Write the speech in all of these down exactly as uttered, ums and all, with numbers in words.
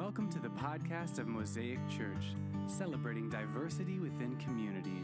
Welcome to the podcast of Mosaic Church, celebrating diversity within community.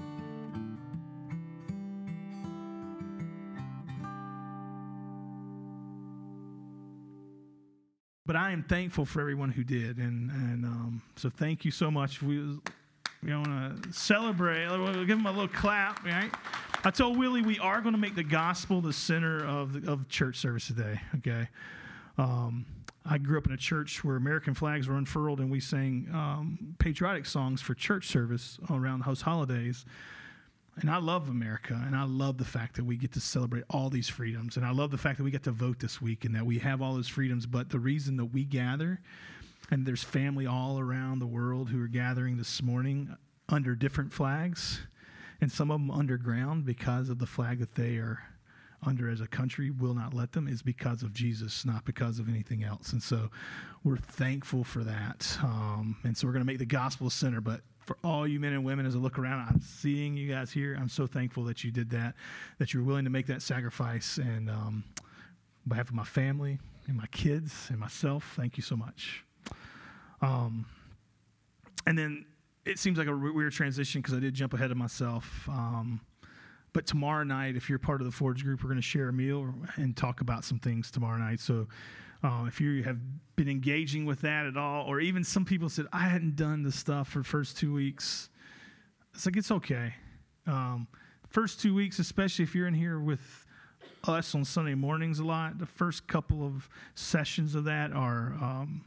But I am thankful for everyone who did, and and um, so thank you so much. We we want to celebrate. We'll give them a little clap, right? I told Willie we are going to make the gospel the center of the, of church service today. Okay. Um, I grew up in a church where American flags were unfurled, and we sang um, patriotic songs for church service around those holidays. And I love America, and I love the fact that we get to celebrate all these freedoms. And I love the fact that we get to vote this week and that we have all those freedoms. But the reason that we gather, and there's family all around the world who are gathering this morning under different flags, and some of them underground because of the flag that they are under as a country will not let them, is because of Jesus, not because of anything else. And so we're thankful for that. Um, and so we're going to make the gospel center. But for all you men and women, as I look around, I'm seeing you guys here. I'm so thankful that you did that, that you're willing to make that sacrifice. And um, on behalf of my family and my kids and myself, thank you so much. Um, and then it seems like a weird transition because I did jump ahead of myself. Um, But tomorrow night, if you're part of the Forge group, we're going to share a meal and talk about some things tomorrow night. So uh, if you have been engaging with that at all, or even some people said, I hadn't done this stuff for the first two weeks. It's like, it's okay. Um, first two weeks, especially if you're in here with us on Sunday mornings a lot, the first couple of sessions of that are um,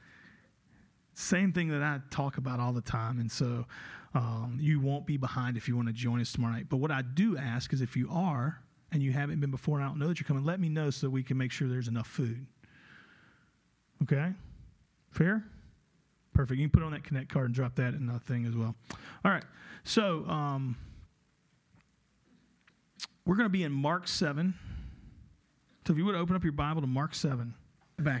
same thing that I talk about all the time. And so Um, you won't be behind if you want to join us tomorrow night. But what I do ask is if you are and you haven't been before and I don't know that you're coming, let me know so we can make sure there's enough food. Okay? Fair? Perfect. You can put on that Connect card and drop that in the thing as well. All right. So um, we're going to be in Mark seven. So if you would open up your Bible to Mark seven. Back.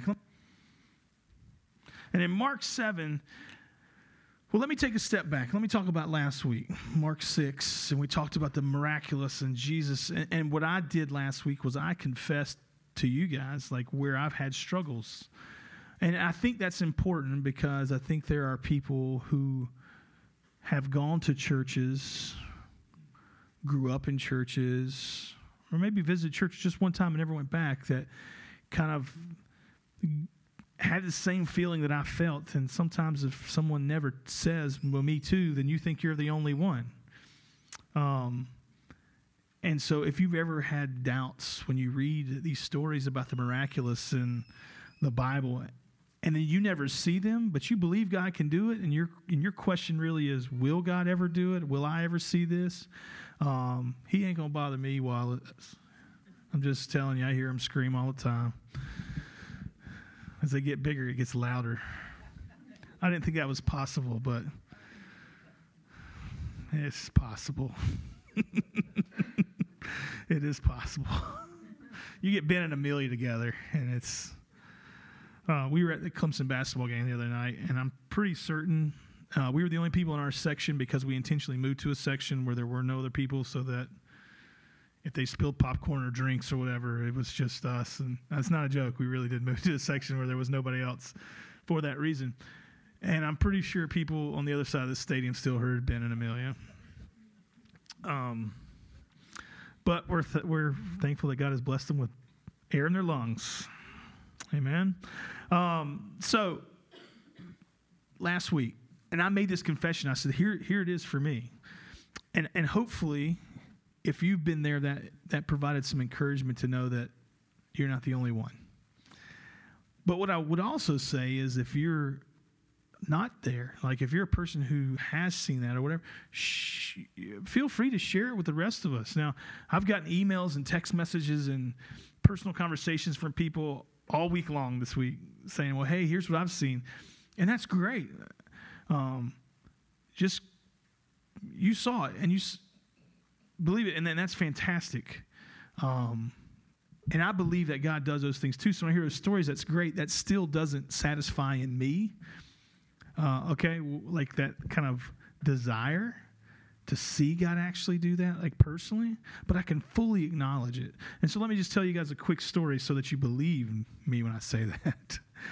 And in Mark seven... Well, let me take a step back. Let me talk about last week, Mark six, and we talked about the miraculous and Jesus. And, and what I did last week was I confessed to you guys, like, where I've had struggles. And I think that's important because I think there are people who have gone to churches, grew up in churches, or maybe visited church just one time and never went back, that kind of had the same feeling that I felt. And sometimes if someone never says, well, me too, then you think you're the only one. Um, and so if you've ever had doubts when you read these stories about the miraculous in the Bible, and then you never see them, but you believe God can do it, and your and your question really is, will God ever do it? Will I ever see this? Um, he ain't going to bother me while it's, I'm just telling you, I hear him scream all the time. As they get bigger, it gets louder. I didn't think that was possible, but it's possible. It is possible. You get Ben and Amelia together, and it's... Uh, we were at the Clemson basketball game the other night, and I'm pretty certain uh, we were the only people in our section because we intentionally moved to a section where there were no other people so that if they spilled popcorn or drinks or whatever, it was just us. And that's not a joke. We really did move to a section where there was nobody else for that reason. And I'm pretty sure people on the other side of the stadium still heard Ben and Amelia. Um, but we're th- we're thankful that God has blessed them with air in their lungs. Amen. Um, so last week, and I made this confession. I said, here, here it is for me. And and hopefully, if you've been there, that, that provided some encouragement to know that you're not the only one. But what I would also say is if you're not there, like if you're a person who has seen that or whatever, sh- feel free to share it with the rest of us. Now, I've gotten emails and text messages and personal conversations from people all week long this week saying, well, hey, here's what I've seen. And that's great. Um, just, you saw it and you believe it, and then that's fantastic. Um, and I believe that God does those things too. So when I hear those stories, that's great. That still doesn't satisfy in me. Uh, okay, like that kind of desire to see God actually do that, like personally, but I can fully acknowledge it. And so let me just tell you guys a quick story so that you believe me when I say that.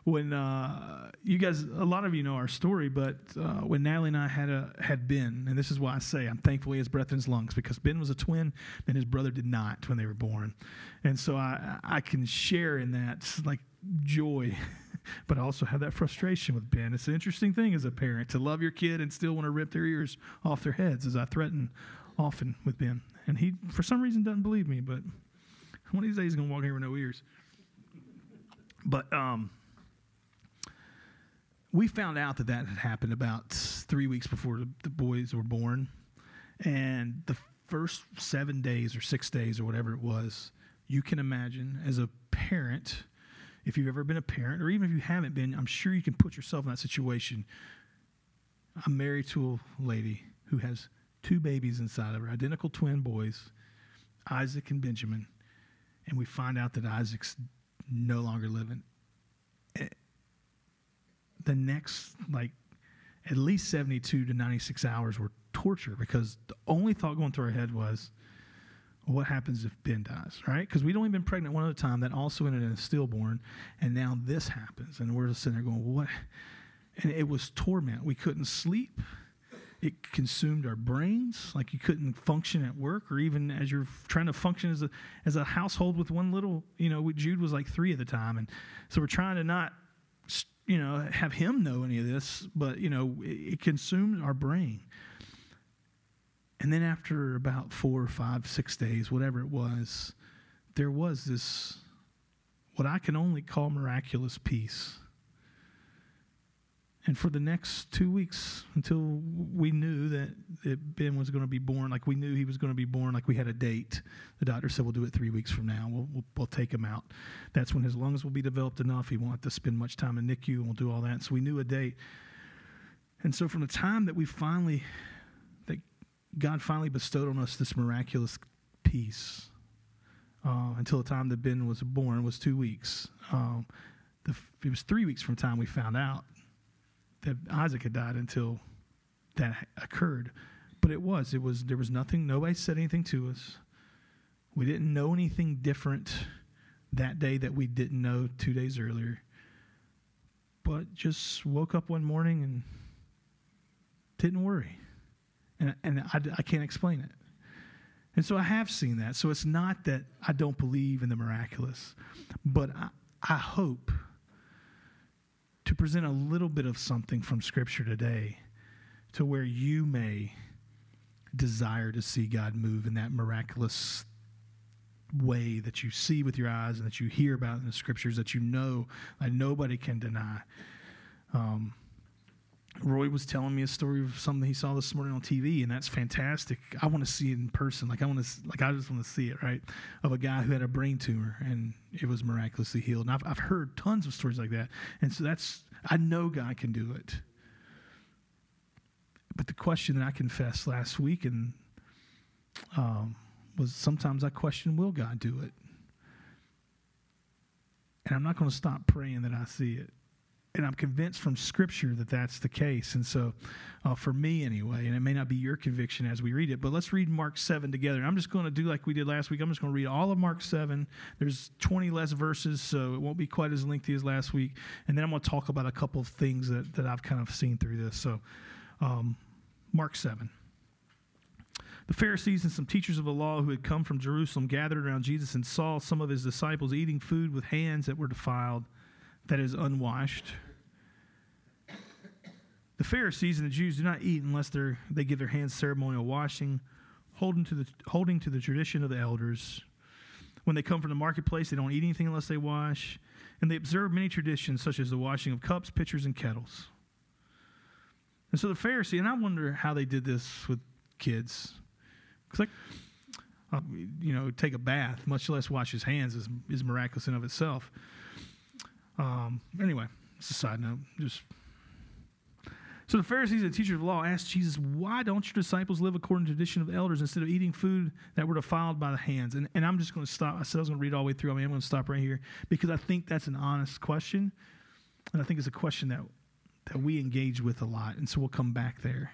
when uh, you guys, a lot of you know our story, but uh, when Natalie and I had a had Ben, and this is why I say I'm thankful he has breath in his lungs, because Ben was a twin and his brother did not when they were born, and so I I can share in that like joy, but I also have that frustration with Ben. It's an interesting thing as a parent to love your kid and still want to rip their ears off their heads, as I threaten often with Ben, and he for some reason doesn't believe me, but one of these days he's gonna walk here with no ears. But um. We found out that that had happened about three weeks before the, the boys were born. And the first seven days or six days or whatever it was, you can imagine as a parent, if you've ever been a parent, or even if you haven't been, I'm sure you can put yourself in that situation. I'm married to a lady who has two babies inside of her, identical twin boys, Isaac and Benjamin. And we find out that Isaac's no longer living. The next, like, at least seventy-two to ninety-six hours were torture, because the only thought going through our head was, well, what happens if Ben dies, right? Because we'd only been pregnant one other time. That also ended in a stillborn, and now this happens. And we're just sitting there going, what? And it was torment. We couldn't sleep. It consumed our brains. Like, you couldn't function at work, or even as you're trying to function as a as a household with one little, you know, Jude was like three at the time. And so we're trying to not, you know, have him know any of this, but, you know, it, it consumed our brain. And then after about four or five, six days, whatever it was, there was this, what I can only call miraculous peace. And for the next two weeks, until we knew that, that Ben was going to be born, like we knew he was going to be born, like we had a date. The doctor said, we'll do it three weeks from now. We'll, we'll, we'll take him out. That's when his lungs will be developed enough. He won't have to spend much time in N I C U, and we'll do all that. So we knew a date. And so from the time that we finally, that God finally bestowed on us this miraculous peace, uh, until the time that Ben was born was two weeks. Um, the, it was three weeks from the time we found out that Isaac had died until that occurred. But it was, it was, there was nothing, nobody said anything to us. We didn't know anything different that day that we didn't know two days earlier. But just woke up one morning and didn't worry. And, and I, I can't explain it. And so I have seen that. So it's not that I don't believe in the miraculous, but I, I hope to present a little bit of something from Scripture today to where you may desire to see God move in that miraculous way that you see with your eyes and that you hear about in the Scriptures, that you know that nobody can deny. Um, Roy was telling me a story of something he saw this morning on T V, and that's fantastic. I want to see it in person. Like I want to, like I just want to see it, right? Of a guy who had a brain tumor and it was miraculously healed. And I've I've heard tons of stories like that, and so that's I know God can do it. But the question that I confessed last week and um, was sometimes I question, will God do it? And I'm not going to stop praying that I see it. And I'm convinced from Scripture that that's the case. And so uh, for me anyway, and it may not be your conviction as we read it, but let's read Mark seven together. And I'm just going to do like we did last week. I'm just going to read all of Mark seven. There's twenty less verses, so it won't be quite as lengthy as last week. And then I'm going to talk about a couple of things that, that I've kind of seen through this. So um, Mark seven. The Pharisees and some teachers of the law who had come from Jerusalem gathered around Jesus and saw some of his disciples eating food with hands that were defiled, that is, unwashed. The Pharisees and the Jews do not eat unless they give their hands ceremonial washing, holding to the holding to the tradition of the elders. When they come from the marketplace, they don't eat anything unless they wash, and they observe many traditions such as the washing of cups, pitchers, and kettles. And so the Pharisee, and I wonder how they did this with kids, because like, uh, you know, take a bath, much less wash his hands, is is miraculous in of itself. Um, anyway, it's a side note. Just so the Pharisees and the teachers of the law asked Jesus, "Why don't your disciples live according to the tradition of the elders instead of eating food that were defiled by the hands?" And and I'm just going to stop. I said I was going to read all the way through. I mean, I'm going to stop right here because I think that's an honest question, and I think it's a question that that we engage with a lot. And so we'll come back there.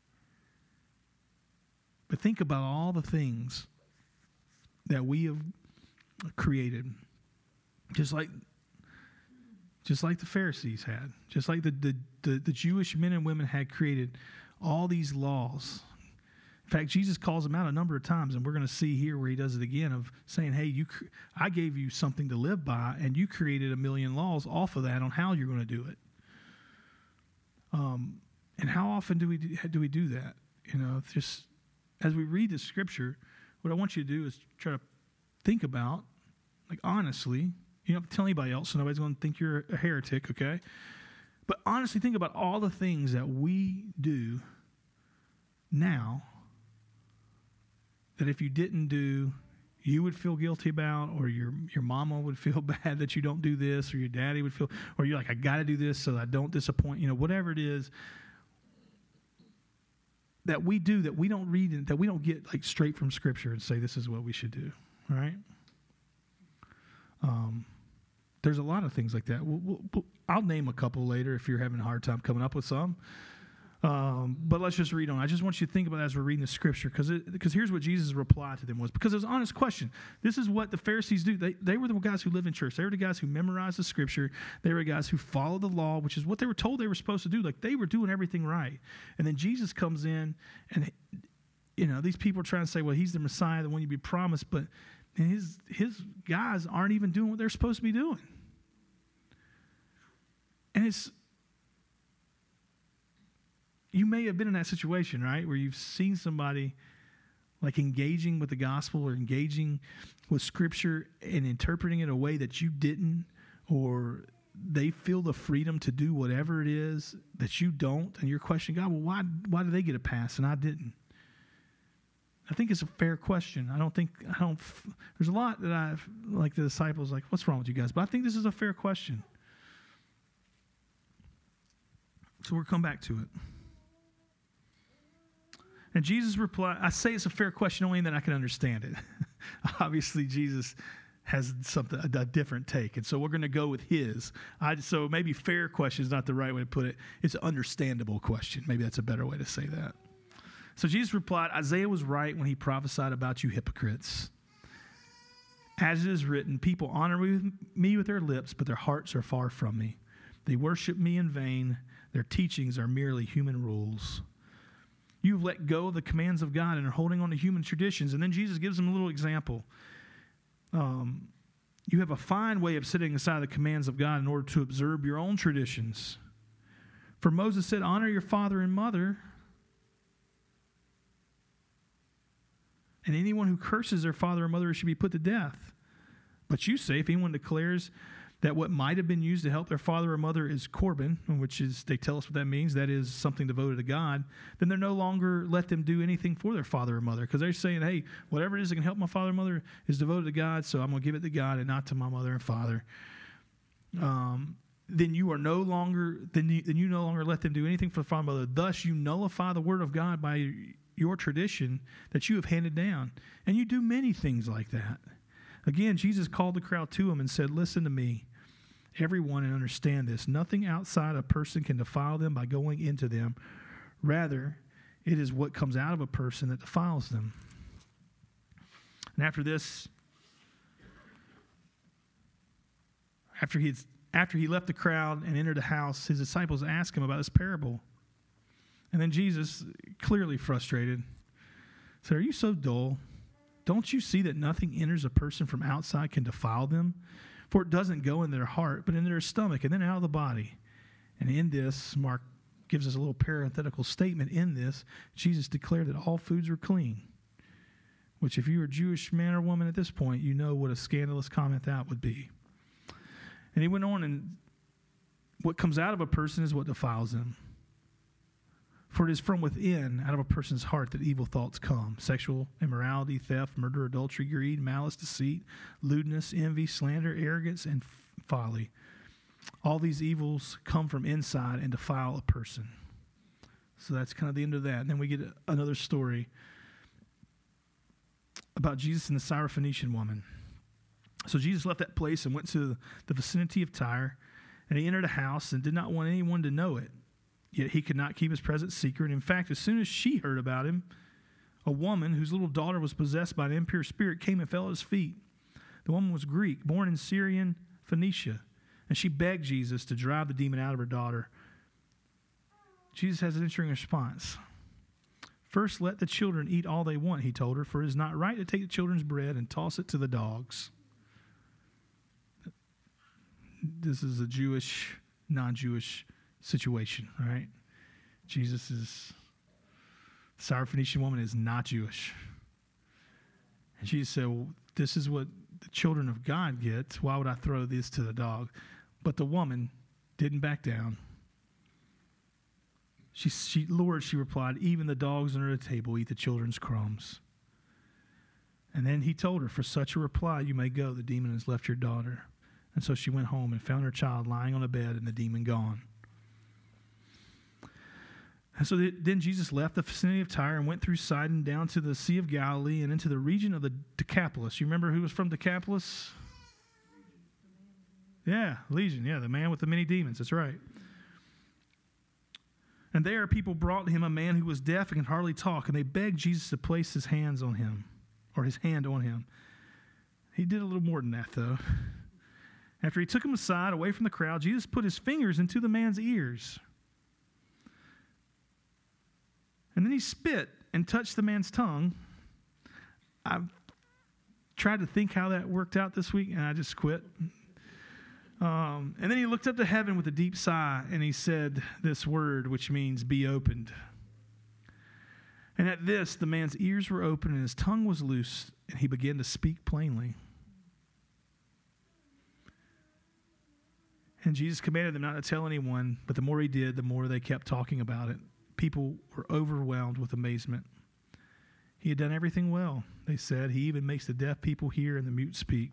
But think about all the things that we have created, just like just like the Pharisees had, just like the, the, the, the Jewish men and women had created all these laws. In fact, Jesus calls them out a number of times, and we're going to see here where he does it again of saying, hey, you, I gave you something to live by, and you created a million laws off of that on how you're going to do it. Um, and how often do we do, do we do that? You know, it's just as we read the scripture, what I want you to do is try to think about, like honestly, you don't have to tell anybody else, so nobody's going to think you're a heretic, okay? But honestly, think about all the things that we do now that if you didn't do, you would feel guilty about, or your your mama would feel bad that you don't do this, or your daddy would feel, or you're like, I got to do this so I don't disappoint, you know, whatever it is that we do that we don't read, that we don't get like straight from Scripture and say this is what we should do, all right? Um, there's a lot of things like that. We'll, we'll, I'll name a couple later if you're having a hard time coming up with some. Um, but let's just read on. I just want you to think about that as we're reading the scripture, because because here's what Jesus' reply to them was, because it was an honest question. This is what the Pharisees do. They they were the guys who lived in church. They were the guys who memorized the scripture. They were the guys who followed the law, which is what they were told they were supposed to do. Like, they were doing everything right. And then Jesus comes in, and, you know, these people are trying to say, well, he's the Messiah, the one you be promised, but and his his guys aren't even doing what they're supposed to be doing. And it's, you may have been in that situation, right, where you've seen somebody like engaging with the gospel or engaging with Scripture and interpreting it a way that you didn't, or they feel the freedom to do whatever it is that you don't, and you're questioning God, well, why why did they get a pass and I didn't? I think it's a fair question. I don't think, I don't, there's a lot that I've, like the disciples, like, what's wrong with you guys? But I think this is a fair question. So we'll come back to it. And Jesus replied, I say it's a fair question only that I can understand it. Obviously, Jesus has something, a, a different take. And so we're going to go with his. I, so maybe fair question is not the right way to put it. It's an understandable question. Maybe that's a better way to say that. So Jesus replied, Isaiah was right when he prophesied about you hypocrites. As it is written, people honor me with their lips, but their hearts are far from me. They worship me in vain. Their teachings are merely human rules. You've let go of the commands of God and are holding on to human traditions. And then Jesus gives them a little example. Um, you have a fine way of sitting aside the commands of God in order to observe your own traditions. For Moses said, honor your father and mother. And anyone who curses their father or mother should be put to death. But you say, if anyone declares that what might have been used to help their father or mother is Corban, which is, they tell us what that means, that is something devoted to God, then they're no longer let them do anything for their father or mother, because they're saying, hey, whatever it is that can help my father or mother is devoted to God, so I'm going to give it to God and not to my mother and father. Um, then you are no longer, then you, then you no longer let them do anything for the father or mother. Thus you nullify the word of God by your tradition that you have handed down. And you do many things like that. Again, Jesus called the crowd to him and said, listen to me, everyone, and understand this. Nothing outside a person can defile them by going into them. Rather, it is what comes out of a person that defiles them. And after this, after he after he left the crowd and entered the house, his disciples asked him about this parable. And then Jesus, clearly frustrated, said, are you so dull? Don't you see that nothing enters a person from outside can defile them? For it doesn't go in their heart, but in their stomach, and then out of the body. And in this, Mark gives us a little parenthetical statement. In this, Jesus declared that all foods are clean. Which, if you were a Jewish man or woman at this point, you know what a scandalous comment that would be. And he went on, and what comes out of a person is what defiles them. For it is from within, out of a person's heart, that evil thoughts come. Sexual immorality, theft, murder, adultery, greed, malice, deceit, lewdness, envy, slander, arrogance, and f- folly. All these evils come from inside and defile a person. So that's kind of the end of that. And then we get another story about Jesus and the Syrophoenician woman. So Jesus left that place and went to the vicinity of Tyre, and he entered a house and did not want anyone to know it. Yet he could not keep his presence secret. In fact, as soon as she heard about him, a woman whose little daughter was possessed by an impure spirit came and fell at his feet. The woman was Greek, born in Syrian Phoenicia, And she begged Jesus to drive the demon out of her daughter. Jesus has an interesting response. First, let the children eat all they want, he told her, for it is not right to take the children's bread and toss it to the dogs. This is a Jewish, non-Jewish situation, all right? Jesus is, the Syrophoenician woman is not Jewish. And Jesus said, well, this is what the children of God get. Why would I throw this to the dog? But the woman didn't back down. She, she, Lord, she replied, even the dogs under the table eat the children's crumbs. And then he told her, for such a reply, you may go. The demon has left your daughter. And so she went home and found her child lying on a bed and the demon gone. And so the, then Jesus left the vicinity of Tyre and went through Sidon down to the Sea of Galilee and into the region of the Decapolis. You remember who was from Decapolis? Yeah, Legion. Yeah, the man with the many demons. That's right. And there people brought him a man who was deaf and could hardly talk, and they begged Jesus to place his hands on him, or his hand on him. He did a little more than that, though. After he took him aside, away from the crowd, Jesus put his fingers into the man's ears. And then he spit and touched the man's tongue. I've tried to think how that worked out this week, and I just quit. Um, and then he looked up to heaven with a deep sigh, and he said this word, which means be opened. And at this, the man's ears were open, and his tongue was loosed, and he began to speak plainly. And Jesus commanded them not to tell anyone, but the more he did, the more they kept talking about it. People were overwhelmed with amazement. He had done everything well, they said. He even makes the deaf people hear and the mute speak.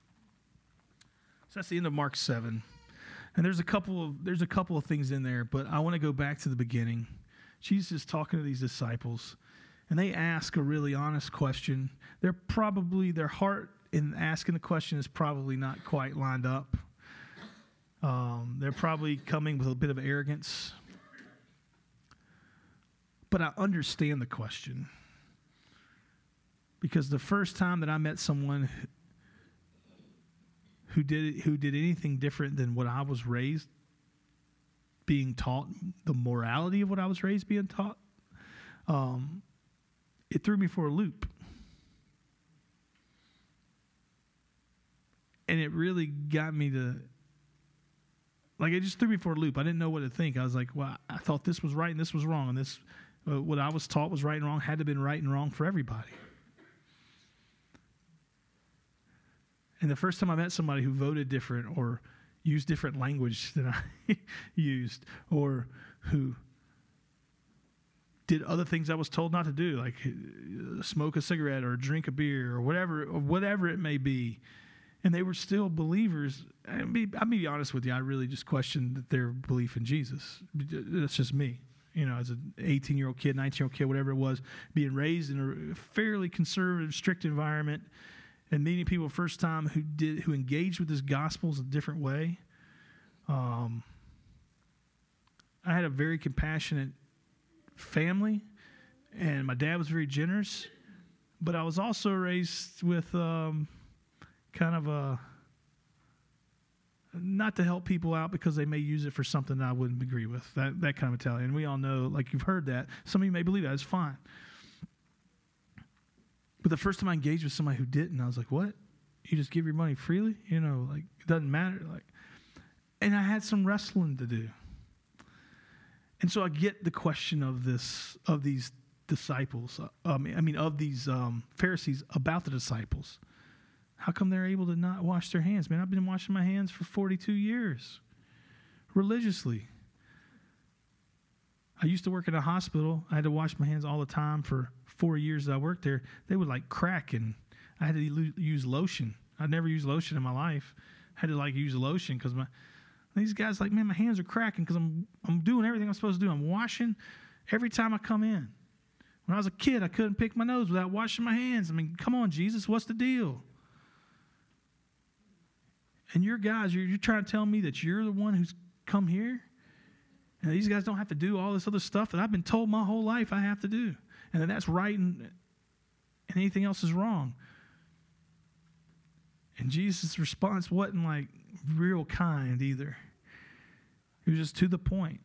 So that's the end of Mark seven. And there's a couple of there's a couple of things in there, but I want to go back to the beginning. Jesus is talking to these disciples, and they ask a really honest question. They're probably, their heart in asking the question is probably not quite lined up. Um, they're probably coming with a bit of arrogance. But I understand the question. Because the first time that I met someone who did who did anything different than what I was raised being taught, the morality of what I was raised being taught, um, it threw me for a loop. And it really got me to, like, it just threw me for a loop. I didn't know what to think. I was like, well, I thought this was right and this was wrong, and this, uh, what I was taught was right and wrong, had to have been right and wrong for everybody. And the first time I met somebody who voted different or used different language than I used, or who did other things I was told not to do, like smoke a cigarette or drink a beer or whatever, or whatever it may be, and they were still believers. I mean, I'll be honest with you, I really just questioned their belief in Jesus. That's just me. You know, as an eighteen-year-old kid, nineteen-year-old kid, whatever it was, being raised in a fairly conservative, strict environment, and meeting people first time who did who engaged with this gospel in a different way. Um, I had a very compassionate family, and my dad was very generous, but I was also raised with um, kind of a, not to help people out because they may use it for something that I wouldn't agree with, that, that kind of mentality. And we all know, like you've heard that. Some of you may believe that. It's fine. But the first time I engaged with somebody who didn't, I was like, what? You just give your money freely? You know, like, it doesn't matter. Like, and I had some wrestling to do. And so I get the question of this, of these disciples, um, I mean, of these um, Pharisees about the disciples. How come they're able to not wash their hands? Man, I've been washing my hands for forty-two years, religiously. I used to work in a hospital. I had to wash my hands all the time for four years that I worked there. They would like crack, and I had to use lotion. I'd never used lotion in my life. I had to like use lotion because my these guys like, man, my hands are cracking because I'm I'm doing everything I'm supposed to do. I'm washing every time I come in. When I was a kid, I couldn't pick my nose without washing my hands. I mean, come on, Jesus, what's the deal? And your guys, you're, you're trying to tell me that you're the one who's come here? And these guys don't have to do all this other stuff that I've been told my whole life I have to do. And then that's right and, and anything else is wrong. And And Jesus' response wasn't like real kind either. It was just to the point.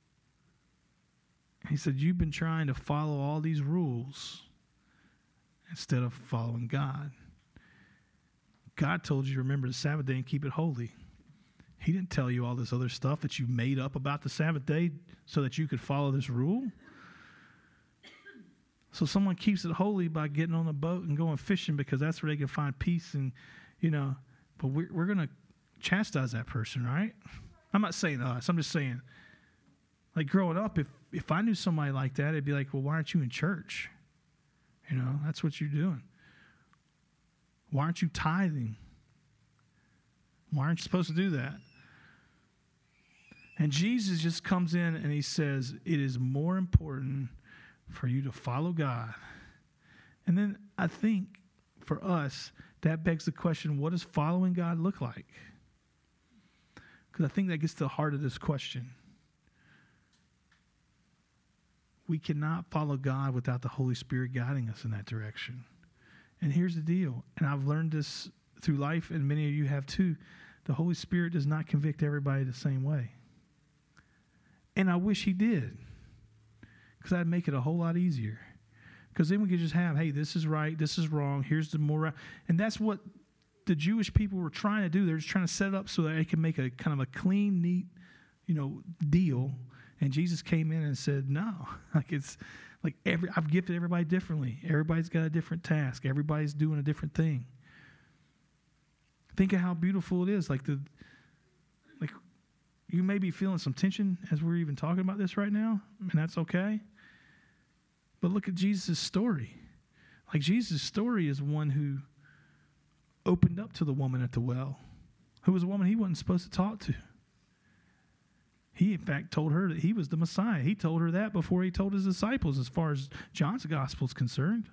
He said, you've been trying to follow all these rules instead of following God. God told you to remember the Sabbath day and keep it holy. He didn't tell you all this other stuff that you made up about the Sabbath day so that you could follow this rule. So someone keeps it holy by getting on a boat and going fishing because that's where they can find peace and, you know, but we're, we're going to chastise that person, right? I'm not saying us. I'm just saying, like growing up, if, if I knew somebody like that, it'd be like, well, why aren't you in church? You know, that's what you're doing. Why aren't you tithing? Why aren't you supposed to do that? And Jesus just comes in and he says, it is more important for you to follow God. And then I think for us, that begs the question, what does following God look like? Because I think that gets to the heart of this question. We cannot follow God without the Holy Spirit guiding us in that direction. And here's the deal, and I've learned this through life, and many of you have too. The Holy Spirit does not convict everybody the same way. And I wish he did, because that'd make it a whole lot easier. Because then we could just have, hey, this is right, this is wrong, here's the more right. And that's what the Jewish people were trying to do. They're just trying to set it up so that they can make a kind of a clean, neat, you know, deal. And Jesus came in and said, no, like it's like every I've gifted everybody differently. Everybody's got a different task. Everybody's doing a different thing. Think of how beautiful it is. Like the like you may be feeling some tension as we're even talking about this right now, and that's okay. But look at Jesus' story. Like Jesus' story is one who opened up to the woman at the well, who was a woman he wasn't supposed to talk to. He, in fact, told her that he was the Messiah. He told her that before he told his disciples, as far as John's gospel is concerned.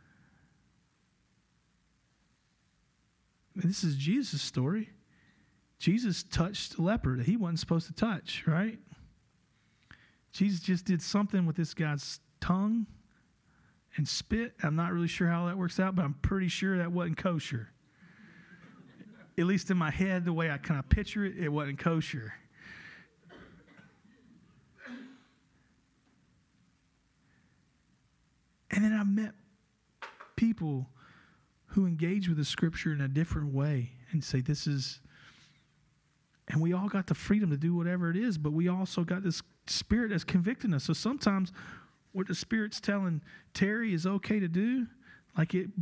And this is Jesus' story. Jesus touched a leper that he wasn't supposed to touch, right? Jesus just did something with this guy's tongue and spit. I'm not really sure how that works out, but I'm pretty sure that wasn't kosher. At least in my head, the way I kind of picture it, it wasn't kosher. And then I met people who engage with the scripture in a different way and say, this is, and we all got the freedom to do whatever it is, but we also got this spirit that's convicting us. So sometimes what the Spirit's telling Terry is okay to do, like it,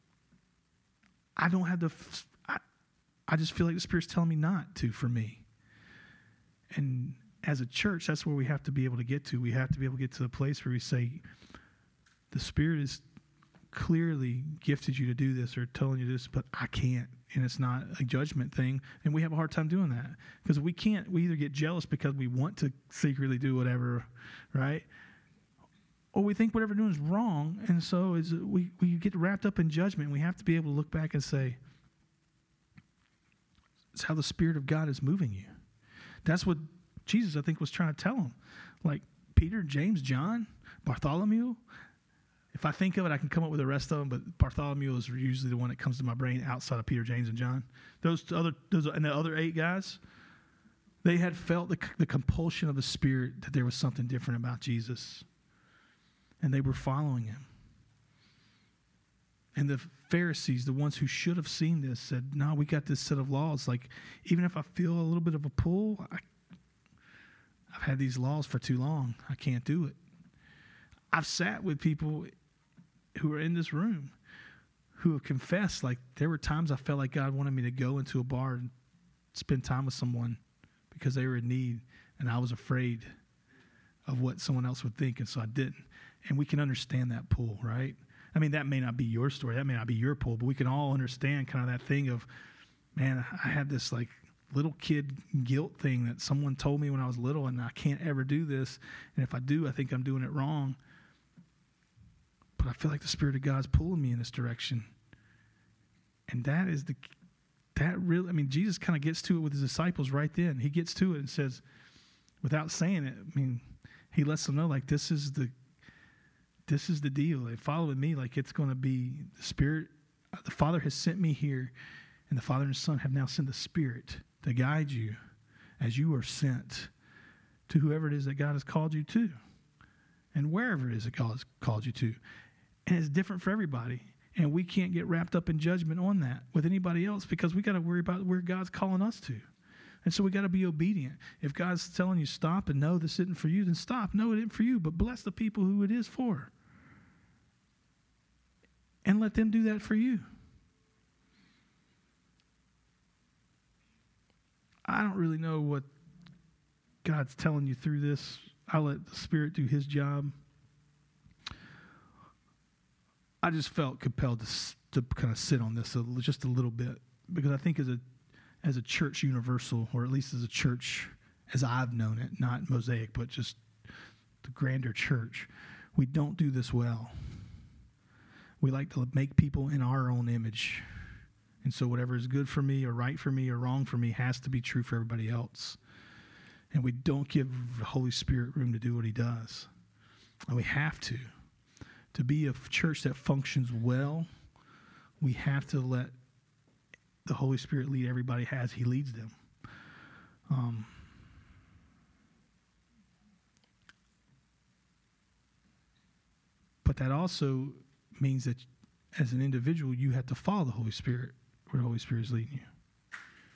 I don't have the, I, I just feel like the Spirit's telling me not to for me. And as a church, that's where we have to be able to get to. We have to be able to get to the place where we say, the Spirit has clearly gifted you to do this or telling you this, but I can't. And it's not a judgment thing. And we have a hard time doing that because we can't, we either get jealous because we want to secretly do whatever, right? Or we think whatever we're doing is wrong. And so is we, we get wrapped up in judgment. We have to be able to look back and say, it's how the Spirit of God is moving you. That's what Jesus, I think, was trying to tell them. Like Peter, James, John, Bartholomew. If I think of it, I can come up with the rest of them, but Bartholomew is usually the one that comes to my brain outside of Peter, James, and John. Those other, those and the other eight guys, they had felt the, the compulsion of the Spirit that there was something different about Jesus, and they were following him. And the Pharisees, the ones who should have seen this, said, no, we got this set of laws. Like, even if I feel a little bit of a pull, I, I've had these laws for too long. I can't do it. I've sat with people who are in this room who have confessed, like, there were times I felt like God wanted me to go into a bar and spend time with someone because they were in need, and I was afraid of what someone else would think, and so I didn't. And we can understand that pull, right? I mean, that may not be your story. That may not be your pull, but we can all understand kind of that thing of, man, I had this, like, little kid guilt thing that someone told me when I was little, and I can't ever do this, and if I do, I think I'm doing it wrong. But I feel like the Spirit of God's pulling me in this direction. And that is the, that really, I mean, Jesus kind of gets to it with his disciples right then. He gets to it and says, without saying it, I mean, he lets them know, like, this is the, this is the deal. They following me, like, it's going to be the Spirit, the Father has sent me here, And the Father and the Son have now sent the Spirit to guide you as you are sent to whoever it is that God has called you to and wherever it is that God has called you to. And it's different for everybody. And we can't get wrapped up in judgment on that with anybody else because we got to worry about where God's calling us to. And so we got to be obedient. If God's telling you stop and no, this isn't for you, then stop. No, it isn't for you, but bless the people who it is for. And let them do that for you. I don't really know what God's telling you through this. I let the Spirit do his job. I just felt compelled to to kind of sit on this a, just a little bit because I think as a as a church universal, or at least as a church as I've known it, not Mosaic, but just the grander church, we don't do this well. We like to make people in our own image. And so whatever is good for me or right for me or wrong for me has to be true for everybody else. And we don't give the Holy Spirit room to do what he does. And we have to. To be a church that functions well, we have to let the Holy Spirit lead everybody as he leads them. Um, but that also means that as an individual, you have to follow the Holy Spirit where the Holy Spirit is leading you.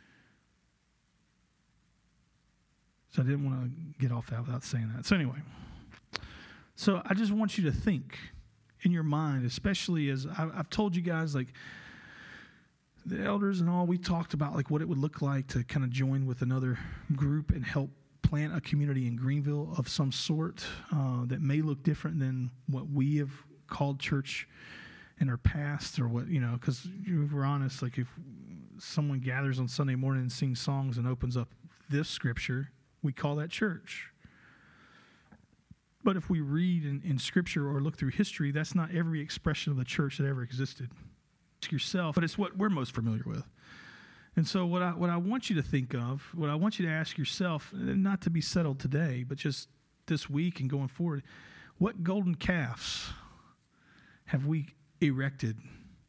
So I didn't want to get off that without saying that. So anyway, so I just want you to think in your mind, especially as I've told you guys, like the elders and all, we talked about like what it would look like to kind of join with another group and help plant a community in Greenville of some sort uh, that may look different than what we have called church in our past, or what, you know, because if we're honest, like if someone gathers on Sunday morning and sings songs and opens up this scripture, we call that church. But if we read in, in Scripture or look through history, that's not every expression of the church that ever existed. Ask yourself, but it's what we're most familiar with. And so what I what I want you to think of, what I want you to ask yourself, not to be settled today, but just this week and going forward, what golden calves have we erected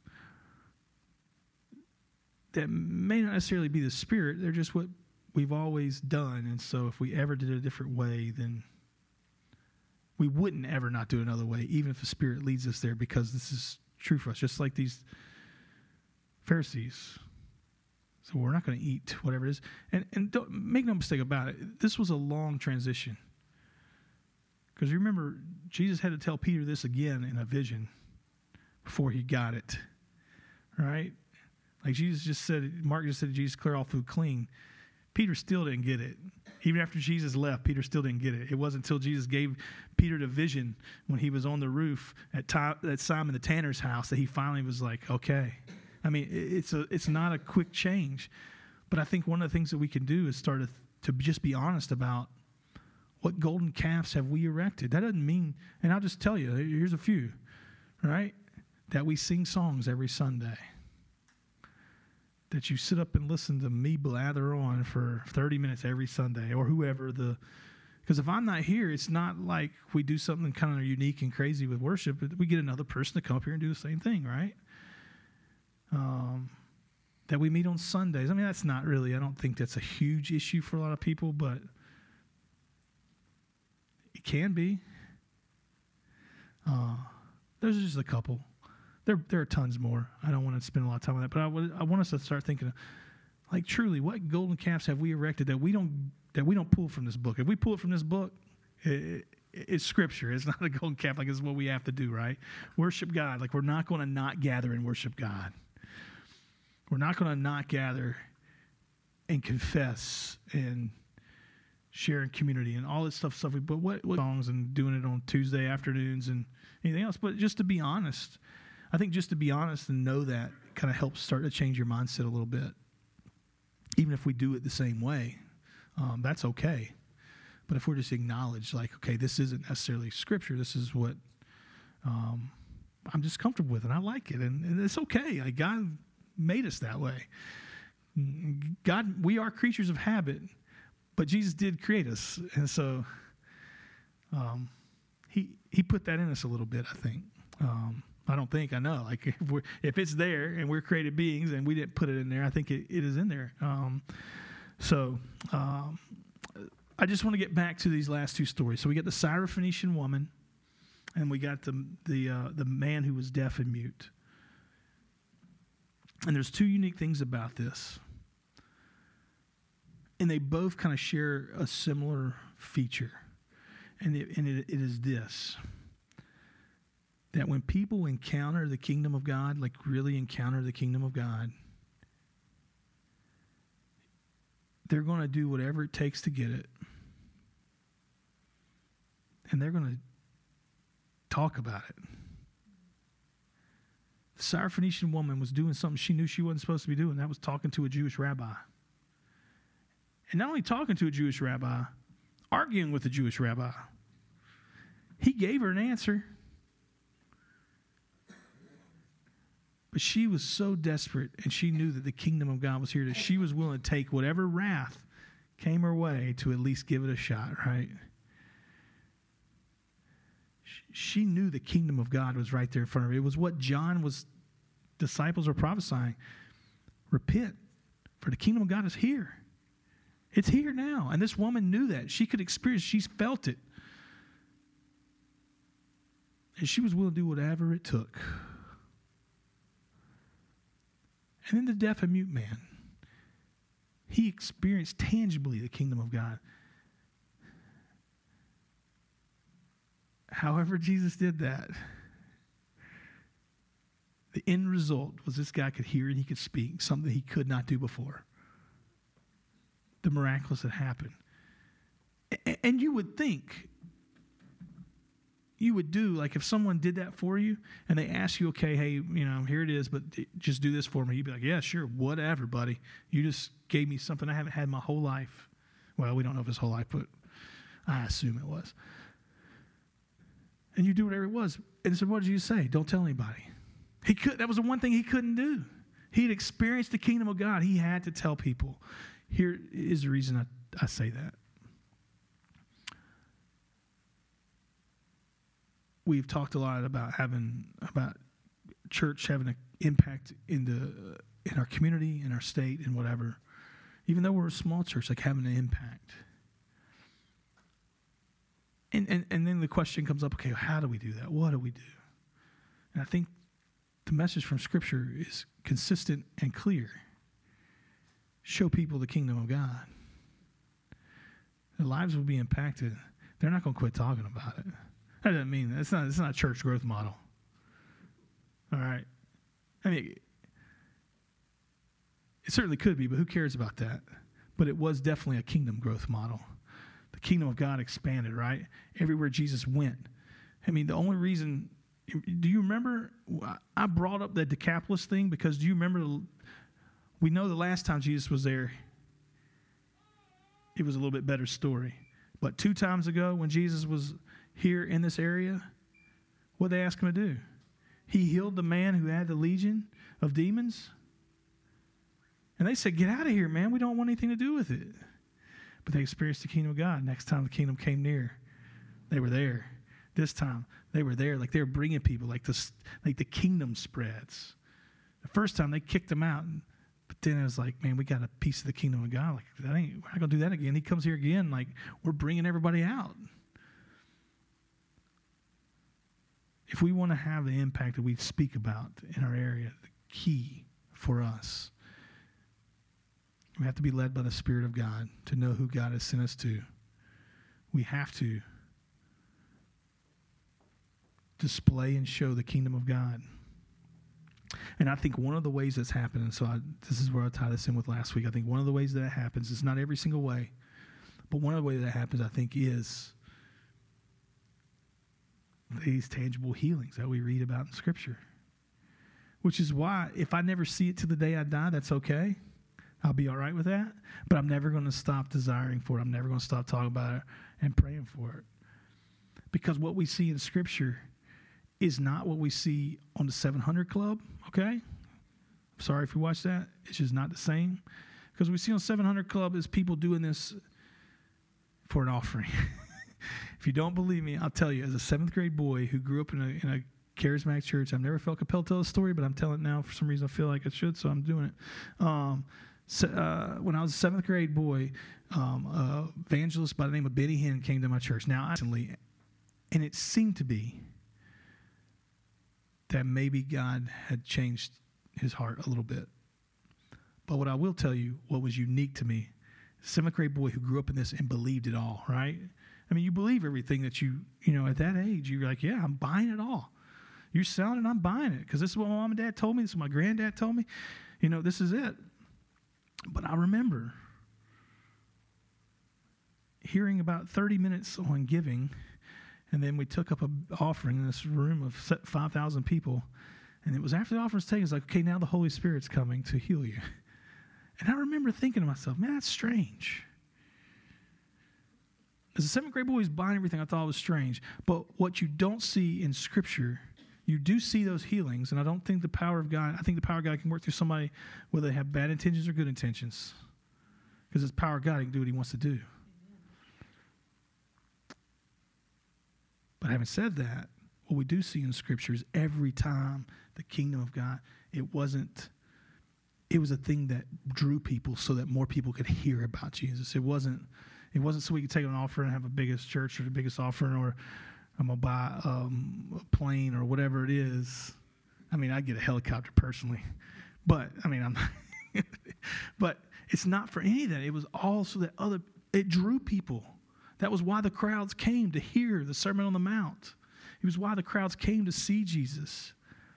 that may not necessarily be the Spirit, they're just what we've always done. And so if we ever did it a different way, then we wouldn't ever not do it another way, even if the Spirit leads us there, because this is true for us, just like these Pharisees. So we're not going to eat whatever it is. And, and don't make no mistake about it, this was a long transition. Because you remember, Jesus had to tell Peter this again in a vision before he got it. Right? Like Jesus just said, Mark just said, Jesus, clear all food clean. Peter still didn't get it. Even after Jesus left, Peter still didn't get it. It wasn't until Jesus gave Peter the vision when he was on the roof at, Ty- at Simon the tanner's house that he finally was like, okay. I mean, it's a it's not a quick change. But I think one of the things that we can do is start to, to just be honest about what golden calves have we erected. That doesn't mean, and I'll just tell you, here's a few, right? That we sing songs every Sunday. That you sit up and listen to me blather on for thirty minutes every Sunday, or whoever the, because if I'm not here, it's not like we do something kind of unique and crazy with worship. We get another person to come up here and do the same thing, right? Um, that we meet on Sundays. I mean, that's not really, I don't think that's a huge issue for a lot of people, but it can be. Uh, there's just a couple. There, there are tons more. I don't want to spend a lot of time on that, but I, w- I want us to start thinking, like, truly, what golden calves have we erected that we don't that we don't pull from this book? If we pull it from this book, it, it, it's Scripture. It's not a golden calf. Like, it's what we have to do, right? Worship God. Like, we're not going to not gather and worship God. We're not going to not gather and confess and share in community and all this stuff. Stuff. But what, what songs and doing it on Tuesday afternoons and anything else? But just to be honest. I think just to be honest and know that kind of helps start to change your mindset a little bit. Even if we do it the same way, um, that's okay. But if we're just acknowledge, like, okay, this isn't necessarily Scripture. This is what um, I'm just comfortable with, and I like it, and, and it's okay. Like, God made us that way. God, we are creatures of habit, but Jesus did create us, and so um, he he put that in us a little bit, I think. Um, I don't think, I know. Like, if, we're, if it's there and we're created beings and we didn't put it in there, I think it, it is in there. Um, so um, I just want to get back to these last two stories. So we got the Syrophoenician woman, and we got the the uh, the man who was deaf and mute. And there's two unique things about this. And they both kind of share a similar feature. And it, and it, it is this. That when people encounter the kingdom of God, like really encounter the kingdom of God, they're going to do whatever it takes to get it. And they're going to talk about it. The Syrophoenician woman was doing something she knew she wasn't supposed to be doing. That was talking to a Jewish rabbi. And not only talking to a Jewish rabbi, arguing with a Jewish rabbi. He gave her an answer. But she was so desperate, and she knew that the kingdom of God was here, that she was willing to take whatever wrath came her way to at least give it a shot, right? She knew the kingdom of God was right there in front of her. It was what John was, disciples were prophesying. Repent, for the kingdom of God is here. It's here now. And this woman knew that. She could experience, she's felt it. And she was willing to do whatever it took. And then the deaf and mute man, he experienced tangibly the kingdom of God. However Jesus did that, the end result was this guy could hear and he could speak, something he could not do before. The miraculous had happened. And you would think, you would do, like if someone did that for you and they ask you, okay, hey, you know, here it is, but just do this for me. You'd be like, yeah, sure, whatever, buddy. You just gave me something I haven't had my whole life. Well, we don't know if his whole life, but I assume it was. And you do whatever it was. And so what did you say? Don't tell anybody. He could. That was the one thing he couldn't do. He had experienced the kingdom of God. He had to tell people. Here is the reason I, I say that. We've talked a lot about having about church having an impact in the in our community, in our state, and whatever. Even though we're a small church, like having an impact. And, and and then the question comes up, okay, how do we do that? What do we do? And I think the message from Scripture is consistent and clear. Show people the kingdom of God. Their lives will be impacted. They're not going to quit talking about it. That doesn't mean that. It's not, it's not a church growth model. All right? I mean, it certainly could be, but who cares about that? But it was definitely a kingdom growth model. The kingdom of God expanded, right? Everywhere Jesus went. I mean, the only reason, do you remember, I brought up the Decapolis thing because do you remember, we know the last time Jesus was there, it was a little bit better story. But two times ago when Jesus was here in this area, what did they ask him to do? He healed the man who had the legion of demons. And they said, get out of here, man. We don't want anything to do with it. But they experienced the kingdom of God. Next time the kingdom came near, they were there. This time, they were there. Like they were bringing people. Like, this, like the kingdom spreads. The first time, they kicked them out. But then it was like, man, we got a piece of the kingdom of God. Like, that ain't, we're not going to do that again. He comes here again. Like, we're bringing everybody out. If we want to have the impact that we speak about in our area, the key for us, we have to be led by the Spirit of God to know who God has sent us to. We have to display and show the kingdom of God. And I think one of the ways that's happened, and so I, this is where I tie this in with last week, I think one of the ways that it happens, it's not every single way, but one of the ways that happens, I think, is these tangible healings that we read about in Scripture. Which is why, if I never see it to the day I die, that's okay. I'll be all right with that. But I'm never going to stop desiring for it. I'm never going to stop talking about it and praying for it. Because what we see in Scripture is not what we see on the seven hundred Club, okay? I'm sorry if you watch that. It's just not the same. Because what we see on seven hundred Club is people doing this for an offering. If you don't believe me, I'll tell you, as a seventh grade boy who grew up in a, in a charismatic church. I've never felt compelled to tell the story, but I'm telling it now. For some reason, I feel like I should, so I'm doing it. Um, so, uh, when I was a seventh grade boy, um, uh, evangelist by the name of Benny Hinn came to my church. Now, I, and it seemed to be that maybe God had changed his heart a little bit. But what I will tell you, what was unique to me, seventh grade boy who grew up in this and believed it all, right? I mean, you believe everything that you, you know, at that age, you're like, yeah, I'm buying it all. You're selling it, I'm buying it. Because this is what my mom and dad told me. This is what my granddad told me. You know, this is it. But I remember hearing about thirty minutes on giving, and then we took up an offering in this room of five thousand people. And it was after the offering was taken, it's like, okay, now the Holy Spirit's coming to heal you. And I remember thinking to myself, man, that's strange. As a seventh grade boy who's buying everything, I thought it was strange. But what you don't see in Scripture, you do see those healings. And I don't think the power of God, I think the power of God can work through somebody whether they have bad intentions or good intentions. Because it's the power of God, he can do what he wants to do. But having said that, what we do see in Scripture is every time the kingdom of God, it wasn't, it was a thing that drew people so that more people could hear about Jesus. It wasn't, it wasn't so we could take an offering and have a biggest church or the biggest offering, or I'm going to buy um, a plane or whatever it is. I mean, I'd get a helicopter personally. But, I mean, I'm but it's not for any of that. It was all so that other, it drew people. That was why the crowds came to hear the Sermon on the Mount. It was why the crowds came to see Jesus.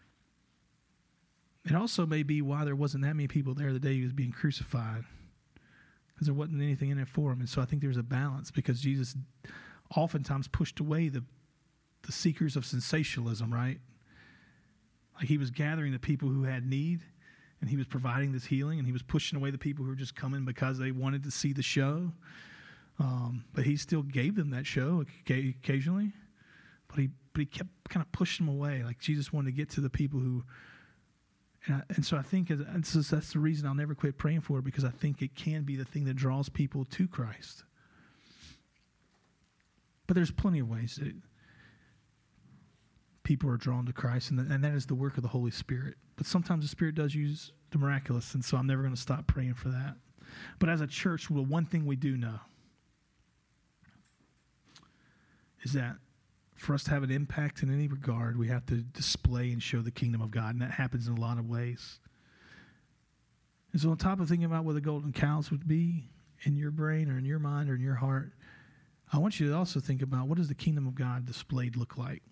It also may be why there wasn't that many people there the day he was being crucified, because there wasn't anything in it for him. And so I think there's a balance, because Jesus oftentimes pushed away the, the seekers of sensationalism, right? Like he was gathering the people who had need, and he was providing this healing, and he was pushing away the people who were just coming because they wanted to see the show. Um, but he still gave them that show occasionally. But he, but he kept kind of pushing them away. Like Jesus wanted to get to the people who, and, I, and so I think as, and so that's the reason I'll never quit praying for it, because I think it can be the thing that draws people to Christ. But there's plenty of ways that people are drawn to Christ, and, the, and that is the work of the Holy Spirit. But sometimes the Spirit does use the miraculous, and so I'm never going to stop praying for that. But as a church, well, one thing we do know is that for us to have an impact in any regard, we have to display and show the kingdom of God, and that happens in a lot of ways. And so on top of thinking about what the golden cows would be in your brain or in your mind or in your heart, I want you to also think about, what does the kingdom of God displayed look like?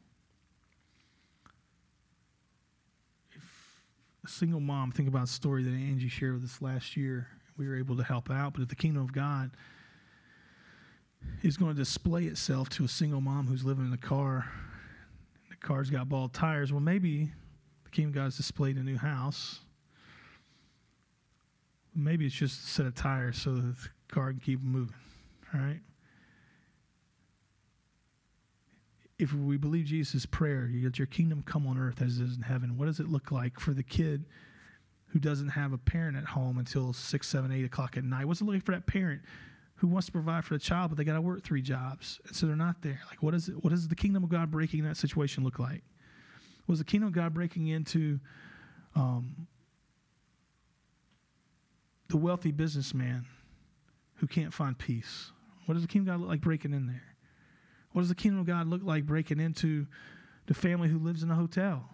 If a single mom, think about a story that Angie shared with us last year. We were able to help out, but if the kingdom of God is going to display itself to a single mom who's living in a car, the car's got bald tires, well, maybe the kingdom of God is displayed in a new house. Maybe it's just a set of tires so that the car can keep moving, all right? If we believe Jesus' prayer, you get your kingdom come on earth as it is in heaven, what does it look like for the kid who doesn't have a parent at home until six, seven, eight o'clock at night? What's it look like for that parent who wants to provide for the child, but they got to work three jobs, and so they're not there? Like, what is it? What does the kingdom of God breaking in that situation look like? Was the kingdom of God breaking into um, the wealthy businessman who can't find peace? What does the kingdom of God look like breaking in there? What does the kingdom of God look like breaking into the family who lives in a hotel?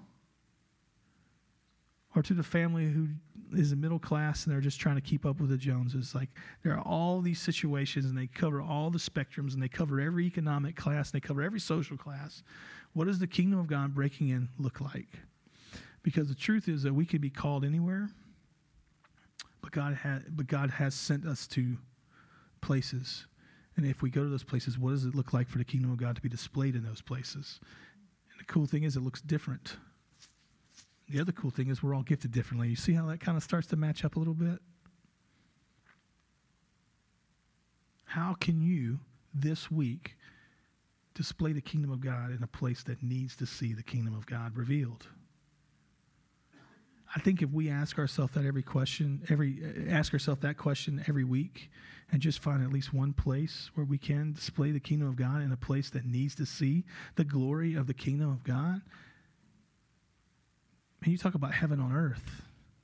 Or to the family who is a middle class and they're just trying to keep up with the Joneses? Like, there are all these situations, and they cover all the spectrums, and they cover every economic class, and they cover every social class. What does the kingdom of God breaking in look like? Because the truth is that we could be called anywhere, but God has, but God has sent us to places. And if we go to those places, what does it look like for the kingdom of God to be displayed in those places? And the cool thing is, it looks different. The other cool thing is we're all gifted differently. You see how that kind of starts to match up a little bit? How can you, this week, display the kingdom of God in a place that needs to see the kingdom of God revealed? I think if we ask ourselves that every question, every ask ourselves that question every week, and just find at least one place where we can display the kingdom of God in a place that needs to see the glory of the kingdom of God, Man, you talk about heaven on earth.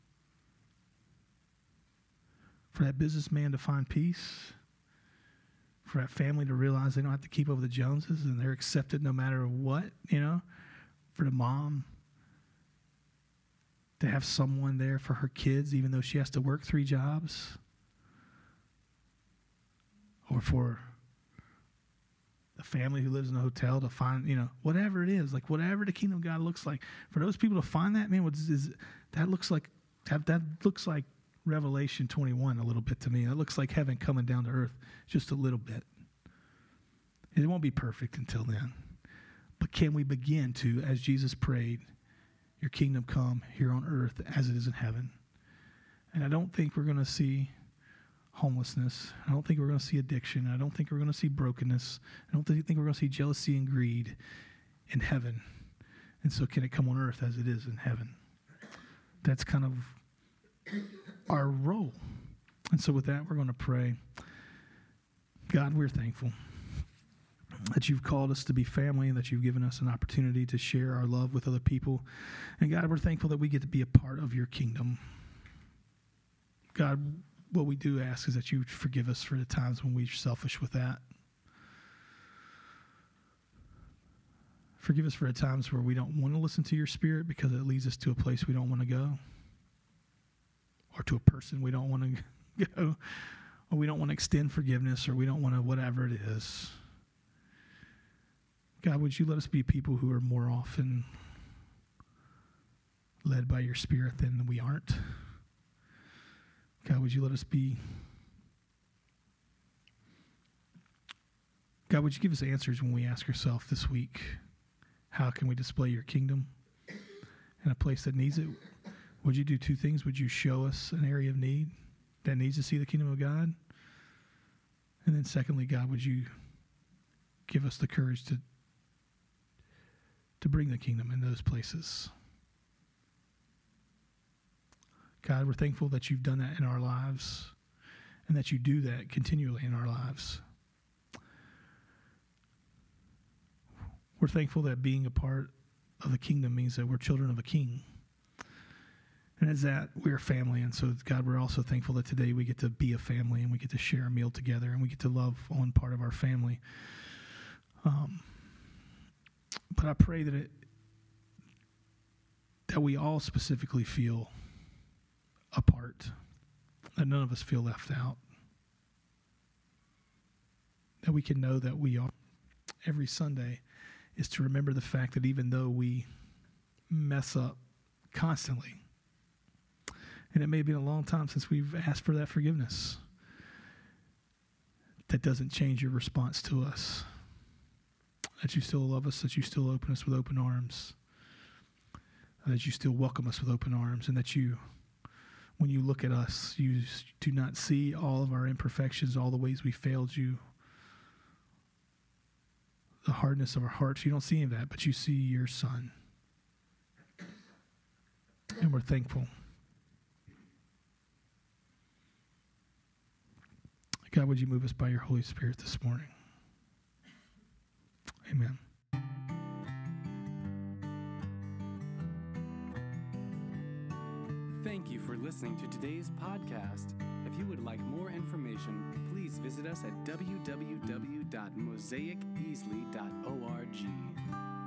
For that businessman to find peace, for that family to realize they don't have to keep up with the Joneses and they're accepted no matter what, you know, for the mom to have someone there for her kids even though she has to work three jobs, or for the family who lives in a hotel to find, you know, whatever it is, like whatever the kingdom of God looks like, for those people to find that, man, what is, is that looks like that, that looks like Revelation twenty-one a little bit to me. It looks like heaven coming down to earth just a little bit. It won't be perfect until then. But can we begin to, as Jesus prayed, your kingdom come here on earth as it is in heaven? And I don't think we're going to see homelessness. I don't think we're going to see addiction. I don't think we're going to see brokenness. I don't think we're going to see jealousy and greed in heaven. And so can it come on earth as it is in heaven? That's kind of our role. And so with that, we're going to pray. God, we're thankful that you've called us to be family and that you've given us an opportunity to share our love with other people. And God, we're thankful that we get to be a part of your kingdom. God, what we do ask is that you forgive us for the times when we're selfish with that. Forgive us for the times where we don't want to listen to your spirit because it leads us to a place we don't want to go, or to a person we don't want to go, or we don't want to extend forgiveness, or we don't want to whatever it is. God, would you let us be people who are more often led by your spirit than we aren't? God, would you let us be... God, would you give us answers when we ask ourselves this week, how can we display your kingdom in a place that needs it? Would you do two things? Would you show us an area of need that needs to see the kingdom of God? And then secondly, God, would you give us the courage to to bring the kingdom in those places? God, we're thankful that you've done that in our lives and that you do that continually in our lives. We're thankful that being a part of the kingdom means that we're children of a king. And as that, we're family. And so, God, we're also thankful that today we get to be a family and we get to share a meal together and we get to love on part of our family. Um, but I pray that it, that we all specifically feel a part, that none of us feel left out, that we can know that we are. Every Sunday is to remember the fact that even though we mess up constantly, and it may have been a long time since we've asked for that forgiveness, that doesn't change your response to us. That you still love us, that you still open us with open arms, that you still welcome us with open arms, and that you, when you look at us, you do not see all of our imperfections, all the ways we failed you, the hardness of our hearts. You don't see any of that, but you see your Son. And we're thankful. God, would you move us by your Holy Spirit this morning? Amen. Thank you for listening to today's podcast. If you would like more information, please visit us at w w w dot mosaic easley dot org.